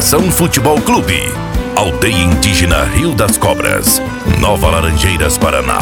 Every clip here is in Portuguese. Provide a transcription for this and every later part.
Coração Futebol Clube. Aldeia Indígena Rio das Cobras, Nova Laranjeiras, Paraná.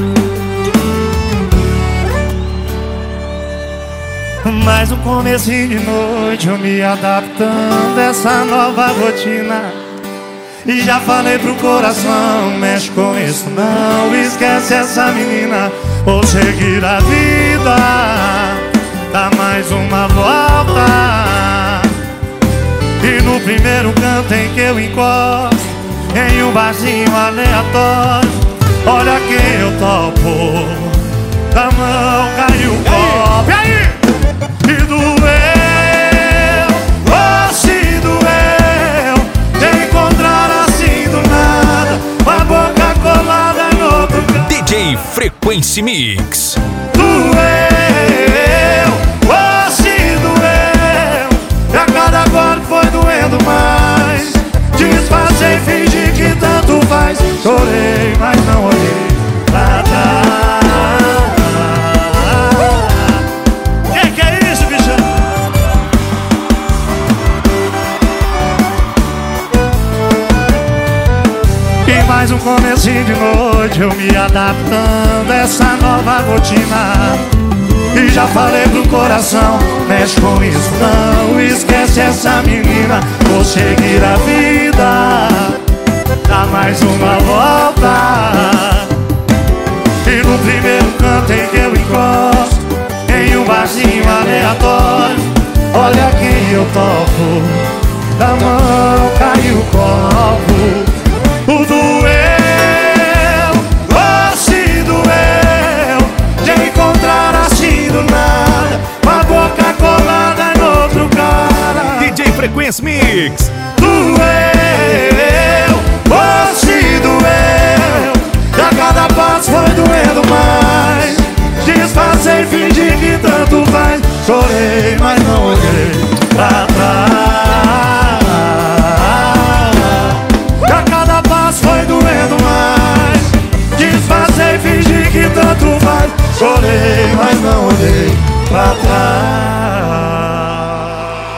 Mais um comecinho de noite, eu me adaptando a essa nova rotina. E já falei pro coração, mexe com isso não, esquece essa menina, vou seguir a vida, dá mais uma volta. E no primeiro canto em que eu encosto, em um barzinho aleatório, olha quem eu topo, da mão caiu o copo. E aí? E doeu, oh se doeu, de encontrar assim do nada, com a boca colada em outro canto. DJ Frequency Mix. Doeu, oh se doeu, e a cada golpe foi doendo mais. Disfarcei, fingi que tanto faz, chorei, mas não olhei pra trás. Mais um comecinho de noite, eu me adaptando a essa nova rotina. E já falei pro coração, mexe com isso não, esquece essa menina, vou seguir a vida, dá mais uma volta. E no primeiro canto em que eu encosto, em um barzinho aleatório, olha quem eu topo, da mão caiu o copo. O doeu, oh se doeu, de encontrar assim do nada, com a boca colada em outro cara. DJ Frequency Mix. Doeu, oh se doeu, e a cada passo foi doendo mais. Disfarcei, fingi que tanto faz, chorei, mas não olhei pra trás. Foi doendo mais. Disfarcei, fingi que tanto faz, chorei, mas não olhei pra trás.